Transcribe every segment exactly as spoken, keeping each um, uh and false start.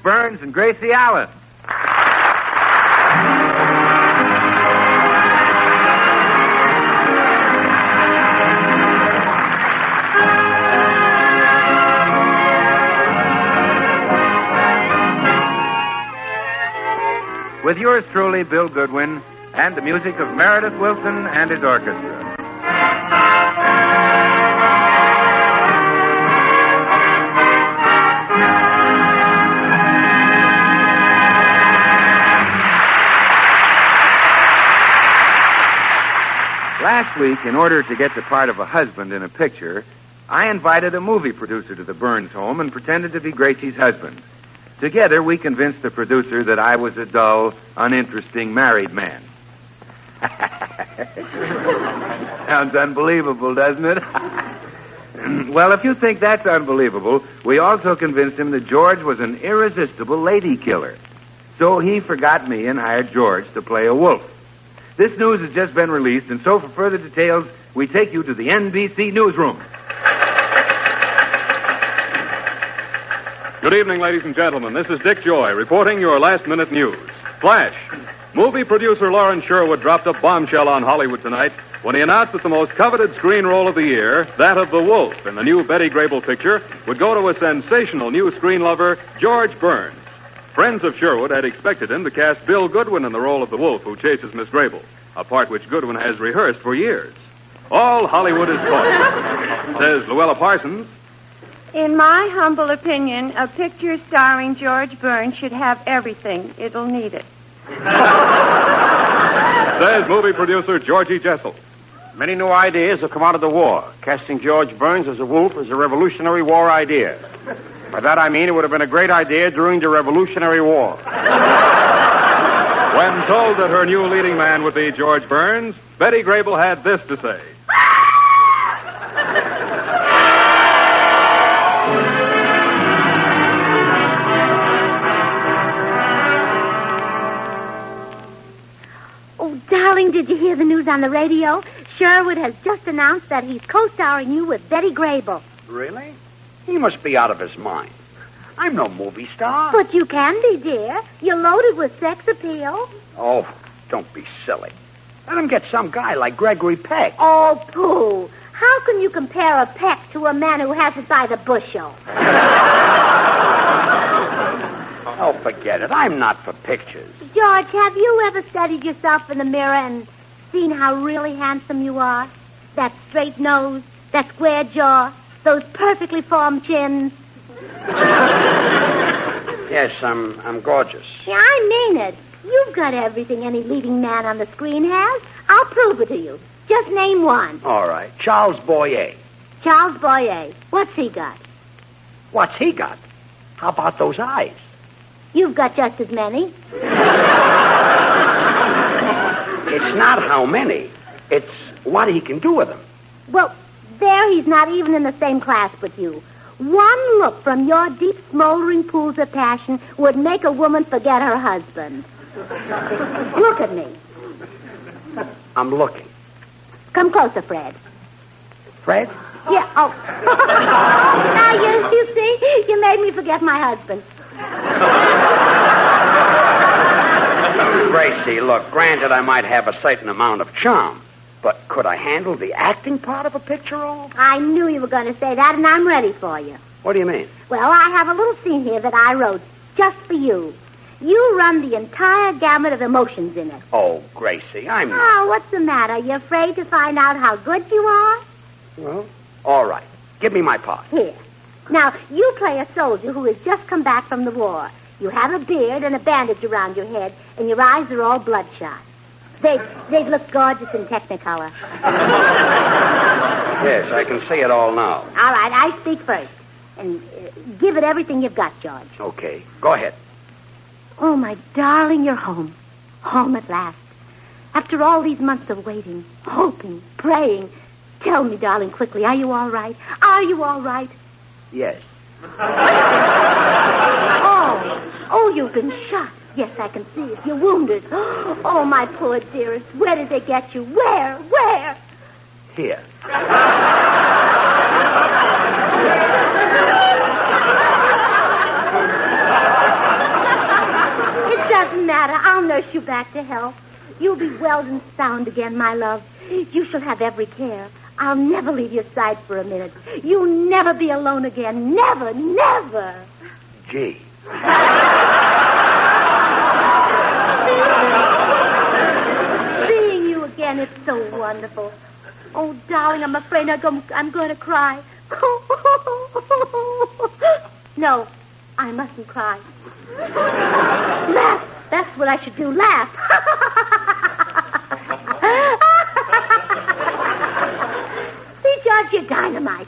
Burns and Gracie Allen. With yours truly, Bill Goodwin, and the music of Meredith Wilson and his orchestra. Last week, in order to get the part of a husband in a picture, I invited a movie producer to the Burns home and pretended to be Gracie's husband. Together, we convinced the producer that I was a dull, uninteresting married man. Sounds unbelievable, doesn't it? Well, if you think that's unbelievable, we also convinced him that George was an irresistible lady killer. So he forgot me and hired George to play a wolf. This news has just been released, and so for further details, we take you to the N B C newsroom. Good evening, ladies and gentlemen. This is Dick Joy reporting your last-minute news. Flash. Movie producer Lawrence Sherwood dropped a bombshell on Hollywood tonight when he announced that the most coveted screen role of the year, that of the wolf in the new Betty Grable picture, would go to a sensational new screen lover, George Burns. Friends of Sherwood had expected him to cast Bill Goodwin in the role of the wolf who chases Miss Grable, a part which Goodwin has rehearsed for years. All Hollywood is talk, says Luella Parsons. In my humble opinion, a picture starring George Burns should have everything. It'll need it. Says movie producer Georgie Jessel. Many new ideas have come out of the war. Casting George Burns as a wolf is a Revolutionary War idea. By that I mean it would have been a great idea during the Revolutionary War. When told that her new leading man would be George Burns, Betty Grable had this to say. Oh, darling, did you hear the news on the radio? Sherwood has just announced that he's co-starring you with Betty Grable. Really? He must be out of his mind. I'm no movie star. But you can be, dear. You're loaded with sex appeal. Oh, don't be silly. Let him get some guy like Gregory Peck. Oh, pooh. How can you compare a Peck to a man who has it by the bushel? Oh, forget it. I'm not for pictures. George, have you ever studied yourself in the mirror and seen how really handsome you are? That straight nose, that square jaw, those perfectly formed chins. Yes, I'm I'm gorgeous. Yeah, I mean it. You've got everything any leading man on the screen has. I'll prove it to you. Just name one. All right. Charles Boyer. Charles Boyer. What's he got? What's he got? How about those eyes? You've got just as many. It's not how many. It's what he can do with them. Well, there he's not even in the same class with you. One look from your deep, smoldering pools of passion would make a woman forget her husband. Look at me. I'm looking. Come closer, Fred. Fred? Yeah, oh. Now, you, you see, you made me forget my husband. Gracie, look, granted I might have a certain amount of charm, but could I handle the acting part of a picture role? I knew you were going to say that, and I'm ready for you. What do you mean? Well, I have a little scene here that I wrote just for you. You run the entire gamut of emotions in it. Oh, Gracie, I'm not... Oh, what's the matter? You afraid to find out how good you are? Well, all right. Give me my part. Here. Now, you play a soldier who has just come back from the war. You have a beard and a bandage around your head, and your eyes are all bloodshot. They'd, they'd look gorgeous in Technicolor. Yes, I can see it all now. All right, I speak first. And uh, give it everything you've got, George. Okay, go ahead. Oh, my darling, you're home. Home at last. After all these months of waiting, hoping, praying. Tell me, darling, quickly, are you all right? Are you all right? Yes. Oh, oh, you've been shot. Yes, I can see it. You're wounded. Oh, my poor dearest. Where did they get you? Where? Where? Here. nurse you back to health. You'll be well and sound again, my love. You shall have every care. I'll never leave your side for a minute. You'll never be alone again. Never, never. Gee. Seeing you again, it's so wonderful. Oh, darling, I'm afraid I'm, go- I'm going to cry. No, I mustn't cry. Laugh. That's what I should do. Laugh. See, George, you're dynamite.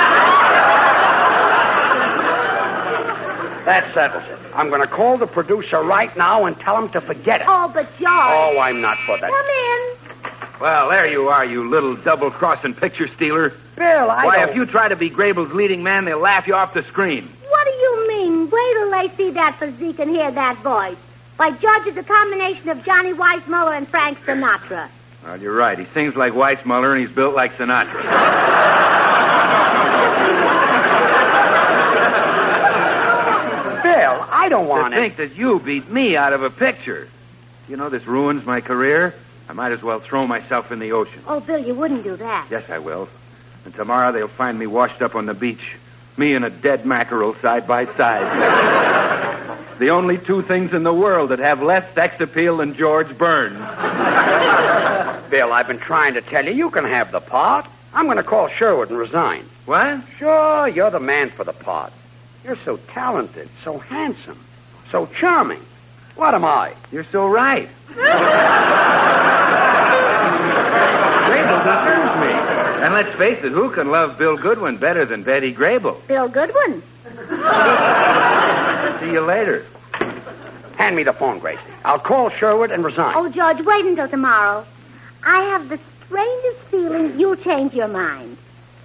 That settles it. I'm going to call the producer right now and tell him to forget it. Oh, but George. Oh, I'm not for that. Come in. Well, there you are, you little double-crossing picture stealer. Bill, I Why, don't... if you try to be Grable's leading man, they'll laugh you off the screen. What do you mean? Wait till they see that physique and hear that voice. Why, George is a combination of Johnny Weissmuller and Frank Sinatra. Well, you're right. He sings like Weissmuller, and he's built like Sinatra. Bill, I don't want to it. think that you beat me out of a picture. You know, this ruins my career. I might as well throw myself in the ocean. Oh, Bill, you wouldn't do that. Yes, I will. And tomorrow they'll find me washed up on the beach. Me and a dead mackerel side by side. The only two things in the world that have less sex appeal than George Burns. Bill, I've been trying to tell you, you can have the part. I'm going to call Sherwood and resign. What? Sure, you're the man for the part. You're so talented, so handsome, so charming. What am I? You're so right. Grable deserves me. And let's face it, who can love Bill Goodwin better than Betty Grable? Bill Goodwin. See you later. Hand me the phone, Gracie. I'll call Sherwood and resign. Oh, George, wait until tomorrow. I have the strangest feeling you'll change your mind.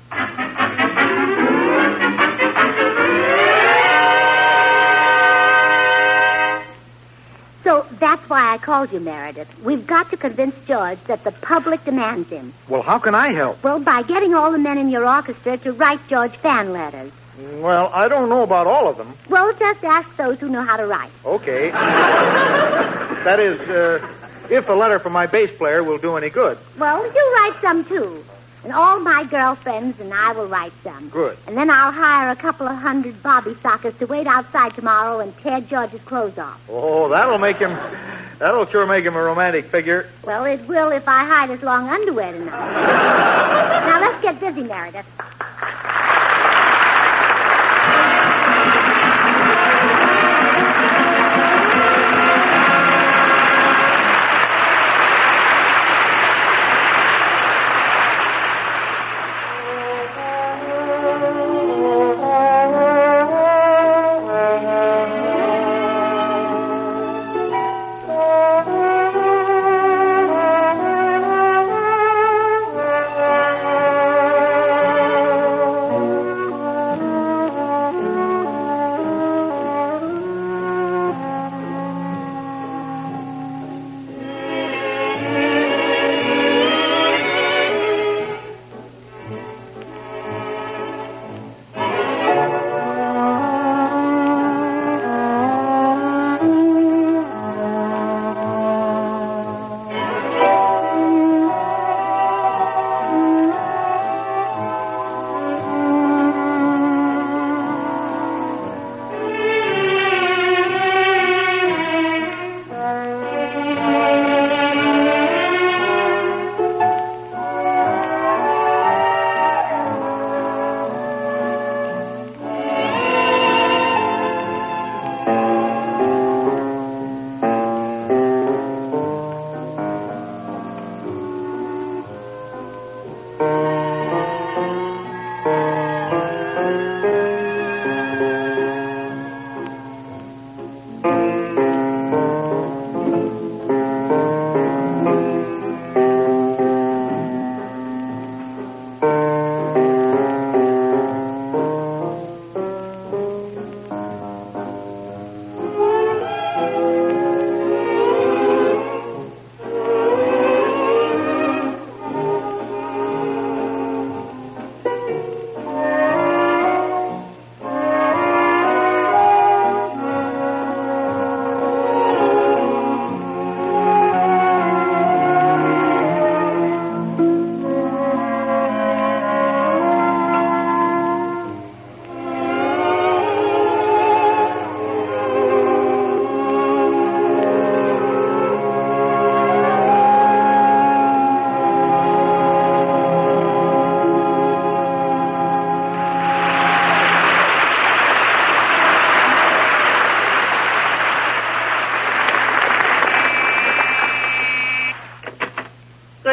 So that's why I called you, Meredith. We've got to convince George that the public demands him. Well, how can I help? Well, by getting all the men in your orchestra to write George fan letters. Well, I don't know about all of them. Well, just ask those who know how to write. Okay. That is, uh, if a letter from my bass player will do any good. Well, you write some, too. And all my girlfriends and I will write some. Good. And then I'll hire a couple of hundred bobby sockers to wait outside tomorrow and tear George's clothes off. Oh, that'll make him... That'll sure make him a romantic figure. Well, it will if I hide his long underwear tonight. Now, let's get busy, Meredith.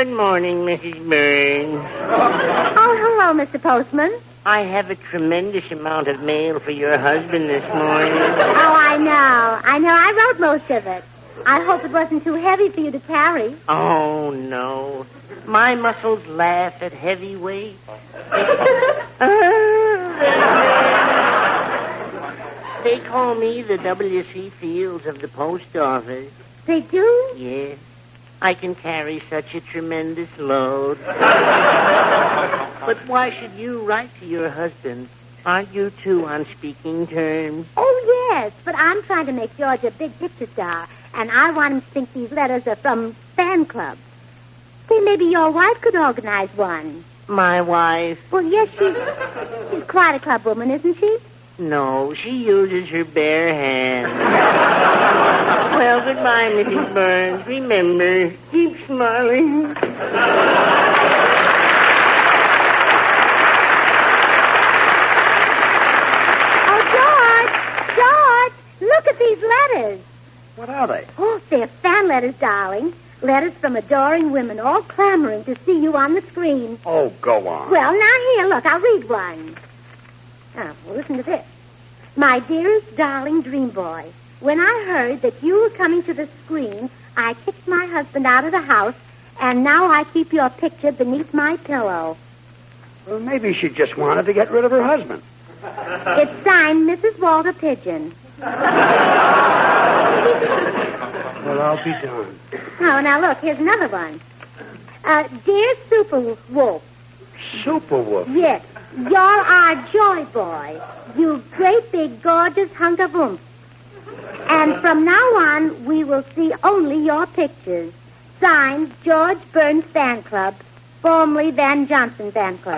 Good morning, Missus Burns. Oh, hello, Mister Postman. I have a tremendous amount of mail for your husband this morning. Oh, I know. I know. I wrote most of it. I hope it wasn't too heavy for you to carry. Oh, no. My muscles laugh at heavy weight. They call me the W C Fields of the post office. They do? Yes. I can carry such a tremendous load. But why should you write to your husband? Aren't you two on speaking terms? Oh, yes, but I'm trying to make George a big picture star, and I want him to think these letters are from fan clubs. Say, maybe your wife could organize one. My wife? Well, yes, she's, she's quite a club woman, isn't she? No, she uses her bare hands. Well, goodbye, Missus Burns. Remember, keep smiling. Oh, George! George! Look at these letters. What are they? Oh, they're fan letters, darling. Letters from adoring women, all clamoring to see you on the screen. Oh, go on. Well, now here, look, I'll read one. Now, well, listen to this. My dearest, darling dream boy, when I heard that you were coming to the screen, I kicked my husband out of the house, and now I keep your picture beneath my pillow. Well, maybe she just wanted to get rid of her husband. It's signed Missus Walter Pigeon. Well, I'll be darned. Oh, now look, here's another one. Uh, dear Super Wolf. Super Wolf? Yes. You're our joy boy. You great big gorgeous hunk of oomph. And from now on, we will see only your pictures. Signed, George Burns Fan Club, formerly Van Johnson Fan Club.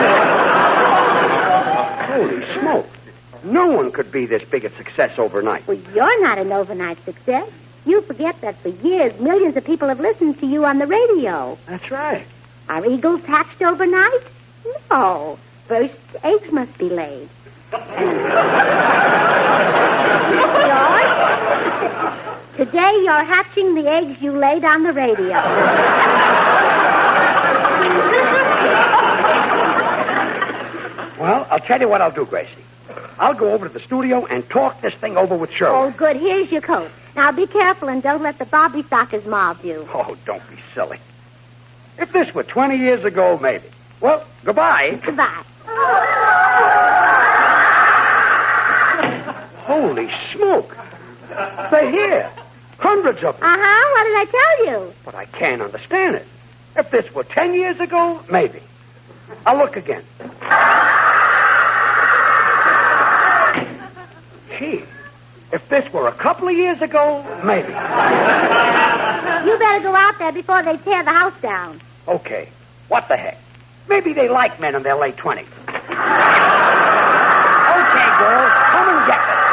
Holy smoke. No one could be this big a success overnight. Well, you're not an overnight success. You forget that for years, millions of people have listened to you on the radio. That's right. Are eagles hatched overnight? No. First, eggs must be laid. George, today you're hatching the eggs you laid on the radio. Well, I'll tell you what I'll do, Gracie. I'll go over to the studio and talk this thing over with Sherwood. Oh, good. Here's your coat. Now, be careful and don't let the Bobby Sockers mob you. Oh, don't be silly. If this were twenty years ago, maybe. Well, goodbye. Goodbye. Holy smoke. They're here. Hundreds of them. Uh-huh. What did I tell you? But I can't understand it. If this were ten years ago, maybe. I'll look again. Gee, if this were a couple of years ago, maybe. You better go out there before they tear the house down. Okay. What the heck? Maybe they like men in their late twenties. Okay, girls, come and get me.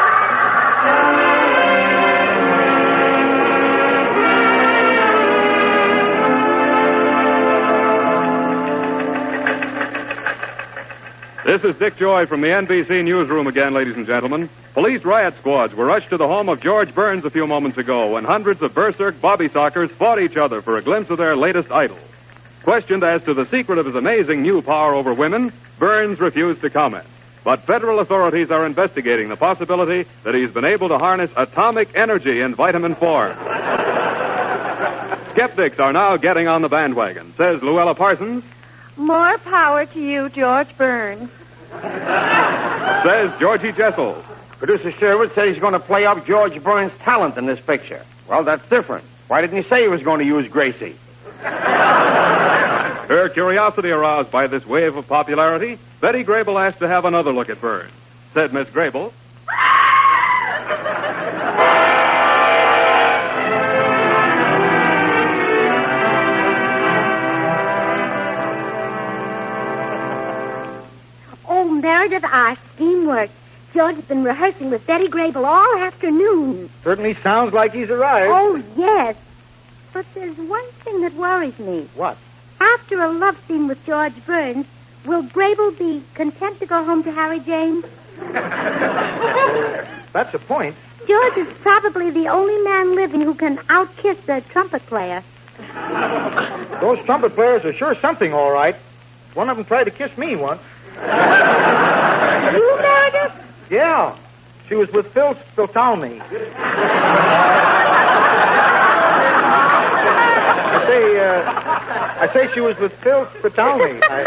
This is Dick Joy from the N B C newsroom again, ladies and gentlemen. Police riot squads were rushed to the home of George Burns a few moments ago when hundreds of berserk Bobby Sockers fought each other for a glimpse of their latest idol. Questioned as to the secret of his amazing new power over women, Burns refused to comment. But federal authorities are investigating the possibility that he's been able to harness atomic energy in vitamin form. Skeptics are now getting on the bandwagon, says Luella Parsons. More power to you, George Burns. Says Georgie Jessel. Producer Sherwood said he's going to play up George Burns' talent in this picture. Well, that's different. Why didn't he say he was going to use Gracie? Her curiosity aroused by this wave of popularity, Betty Grable asked to have another look at Burns. Said Miss Grable. Oh, Meredith, our scheme worked. George has been rehearsing with Betty Grable all afternoon. Certainly sounds like he's arrived. Oh, yes. But there's one thing that worries me. What? After a love scene with George Burns, will Grable be content to go home to Harry James? That's the point. George is probably the only man living who can outkiss a trumpet player. Those trumpet players are sure something, all right. One of them tried to kiss me once. You, Meredith? Yeah. She was with Phil Spiltalny. I say, uh, I say she was with Phil Spitali. I...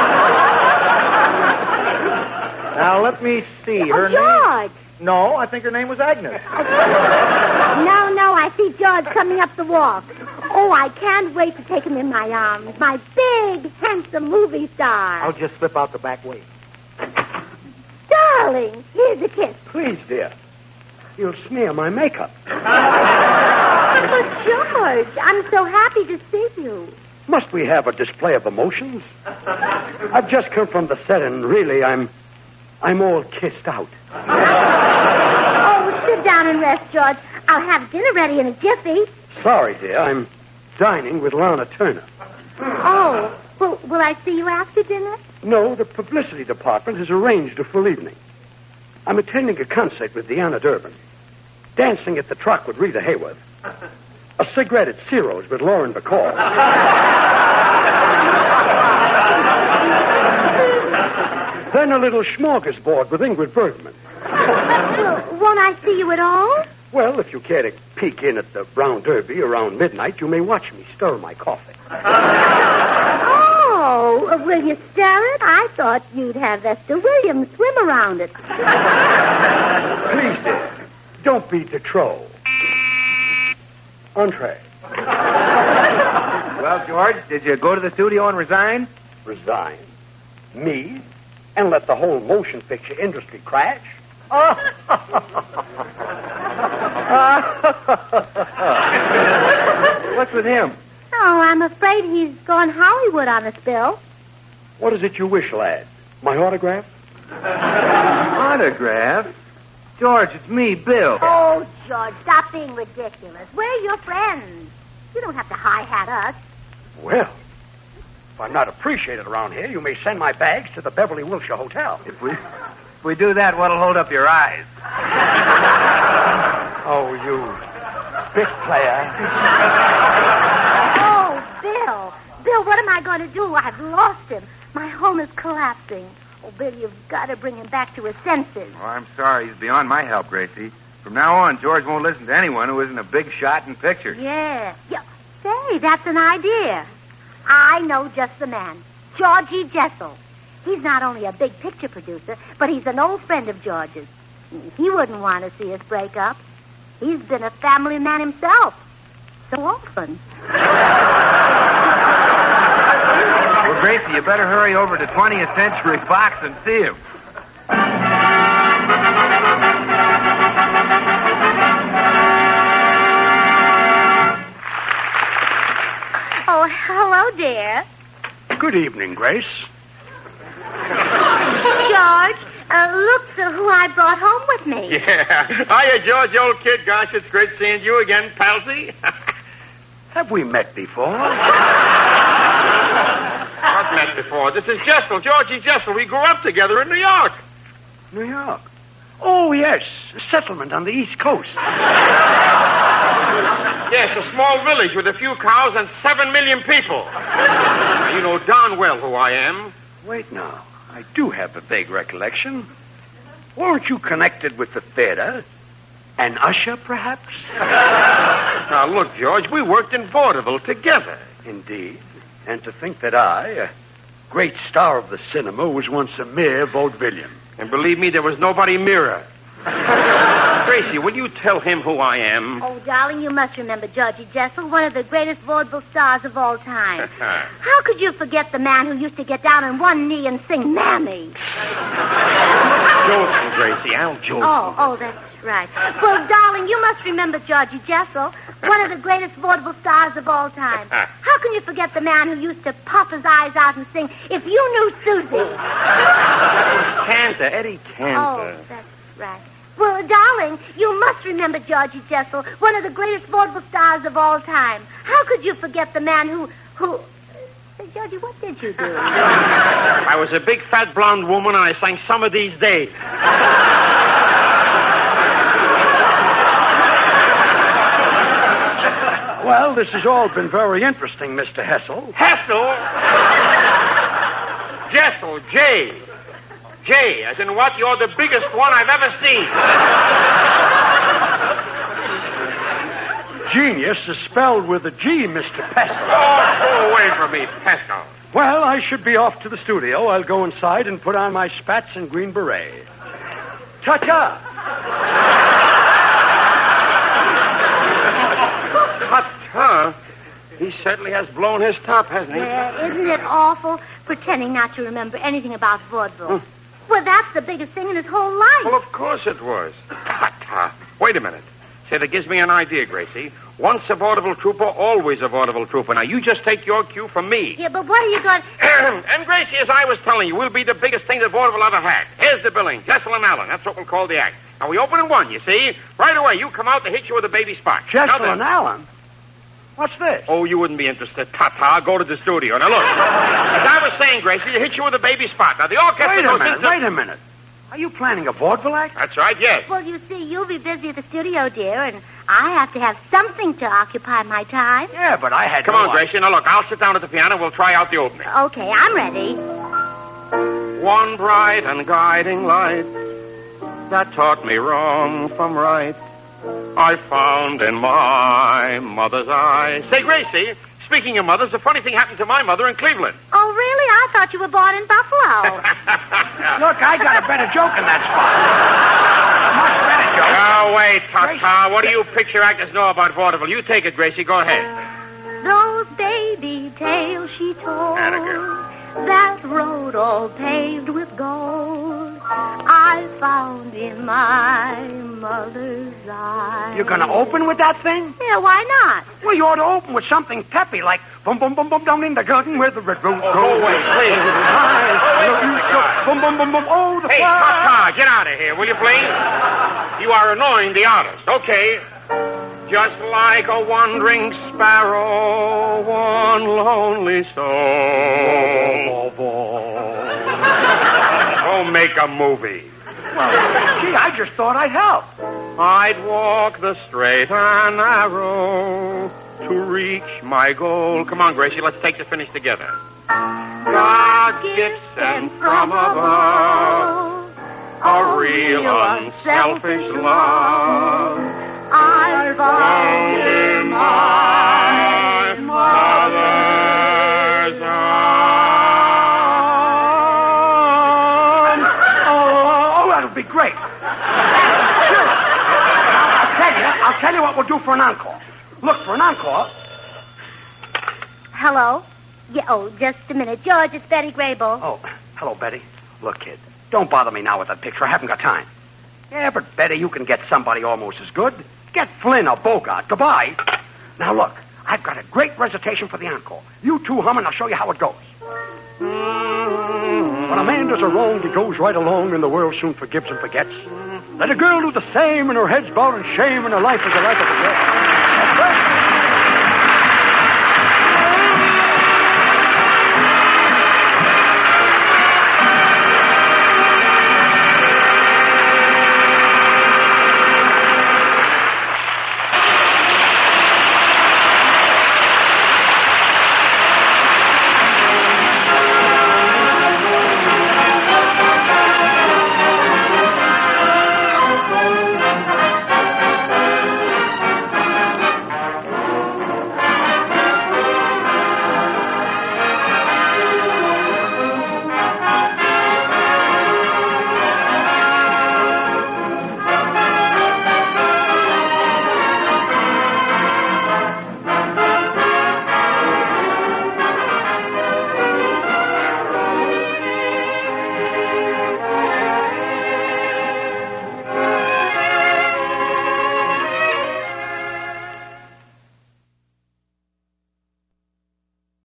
Now, let me see. Her oh, George. name... No, I think her name was Agnes. No, no, I see George coming up the walk. Oh, I can't wait to take him in my arms. My big, handsome movie star. I'll just slip out the back way. Darling, here's a kiss. Please, dear. You'll smear my makeup. Oh, George, I'm so happy to see you. Must we have a display of emotions? I've just come from the set, and really, I'm... I'm all kissed out. Oh, sit down and rest, George. I'll have dinner ready in a jiffy. Sorry, dear. I'm dining with Lana Turner. Oh, well, will I see you after dinner? No, the publicity department has arranged a full evening. I'm attending a concert with Deanna Durbin. Dancing at the Truck with Rita Hayworth. A cigarette at Ciro's with Lauren Bacall. Then a little smorgasbord with Ingrid Bergman. Well, won't I see you at all? Well, if you care to peek in at the Brown Derby around midnight, you may watch me stir my coffee. Oh, will you stir it? I thought you'd have Esther Williams swim around it. Please, dear, don't be de trop. Entree. Well, George, did you go to the studio and resign? Resign? Me? And let the whole motion picture industry crash? Oh. What's with him? Oh, I'm afraid he's gone Hollywood on us, Bill. What is it you wish, lad? My autograph? Autograph? George, it's me, Bill. Oh, George, stop being ridiculous. We're your friends. You don't have to hi-hat us. Well, if I'm not appreciated around here, you may send my bags to the Beverly Wilshire Hotel. If we, if we do that, what'll hold up your eyes? Oh, you big player. Oh, Bill. Bill, what am I going to do? I've lost him. My home is collapsing. Oh, Bill, you've got to bring him back to his senses. Oh, I'm sorry. He's beyond my help, Gracie. From now on, George won't listen to anyone who isn't a big shot in pictures. Yeah. yeah. Say, that's an idea. I know just the man. Georgie Jessel. He's not only a big picture producer, but he's an old friend of George's. He wouldn't want to see us break up. He's been a family man himself. So often. Well, Gracie, you better hurry over to twentieth Century Fox and see him. Oh, hello, dear. Good evening, Grace. George, uh, look to who I brought home with me. Yeah. Hiya, George, old kid. Gosh, it's great seeing you again, palsy. Have we met before? What met before? This is Jessel, Georgie Jessel. We grew up together in New York. New York? Oh, yes. A settlement on the East Coast. Yes, a small village with a few cows and seven million people. You know darn well who I am. Wait now. I do have a vague recollection. Weren't you connected with the theater? An usher, perhaps? Now, look, George, we worked in vaudeville together. Indeed. And to think that I, a great star of the cinema, was once a mere vaudevillian. And believe me, there was nobody nearer. Gracie, will you tell him who I am? Oh, darling, you must remember Georgie Jessel, one of the greatest vaudeville stars of all time. How could you forget the man who used to get down on one knee and sing Mammy? Jolson, Gracie, Al Jolson. Oh, oh, that's right. Well, darling, you must remember Georgie Jessel, one of the greatest vaudeville stars of all time. How can you forget the man who used to puff his eyes out and sing, If You Knew Susie? Cantor, Eddie Cantor. Oh, that's right. Well, darling, you must remember Georgie Jessel, one of the greatest vaudeville stars of all time. How could you forget the man who... who... Say, Georgie, what did you do? I was a big, fat, blonde woman, and I sang Some of These Days. Well, this has all been very interesting, Mister Hessel. Hessel? Jessel, J. J, as in what? You're the biggest one I've ever seen. Genius is spelled with a G, Mister Pestle. Oh, go away from me, Pestle. Well, I should be off to the studio. I'll go inside and put on my spats and green beret. Ta-ta! Ta-ta? He certainly has blown his top, hasn't he? Yeah, isn't it awful pretending not to remember anything about vaudeville? Hmm. Well, that's the biggest thing in his whole life. Well, of course it was. Ta-ta. Wait a minute. Say, that gives me an idea, Gracie. Once a vaudeville trooper, always a vaudeville trooper. Now, you just take your cue from me. Yeah, but what are you going to... And, Gracie, as I was telling you, we'll be the biggest thing that vaudeville ever had. Here's the billing. Jessel and Allen. That's what we'll call the act. Now, we open in one, you see. Right away, you come out to hit you with a baby spot. Jessel and Allen? What's this? Oh, you wouldn't be interested. Ta-ta. Go to the studio. Now, look. As I was saying, Gracie, to hit you with a baby spot. Now, the orchestra... Wait a goes minute, into... wait a minute. Are you planning a vaudeville act? That's right, yes. Well, you see, you'll be busy at the studio, dear, and I have to have something to occupy my time. Yeah, but I had Come no on, Gracie. Now, look, I'll sit down at the piano and we'll try out the opening. Okay, I'm ready. One bright and guiding light that taught me wrong from right I found in my mother's eyes. Say, Gracie, speaking of mothers, a funny thing happened to my mother in Cleveland. Oh, really? I thought you were born in Buffalo. Look, I got a better joke in that spot. Much better joke. Oh, wait, ta-ta. What do you picture actors know about vaudeville? You take it, Gracie. Go ahead. Those baby tales she told, that road all paved with gold, I found in my mother's eyes. You're going to open with that thing? Yeah, why not? Well, you ought to open with something peppy, like boom, boom, boom, boom, down in the garden where the red rose Oh, grows. oh, wait, please. Boom, boom, boom, boom, oh, the Hey, fire. ta-ta, get out of here, will you, please? You are annoying the artist. Okay. Just like a wandering sparrow, one lonely soul. Don't make a movie. Well, gee, I just thought I'd help. I'd walk the straight and narrow to reach my goal. Come on, Gracie, let's take the finish together. God gifts sent from above a real unselfish love I found in my mother's eyes. Oh, oh, that'll be great. Sure. I'll tell you, I'll tell you what we'll do for an encore. Look, for an encore. Hello? Yeah, oh, just a minute. George, it's Betty Grable. Oh, hello, Betty. Look, kid, don't bother me now with that picture. I haven't got time. Yeah, but Betty, you can get somebody almost as good. Get Flynn or Bogart. Goodbye. Now, look, I've got a great recitation for the encore. You two hum, and I'll show you how it goes. When a man does a wrong, he goes right along, and the world soon forgives and forgets. Let a girl do the same, and her head's bowed in shame, and her life is the life of a girl.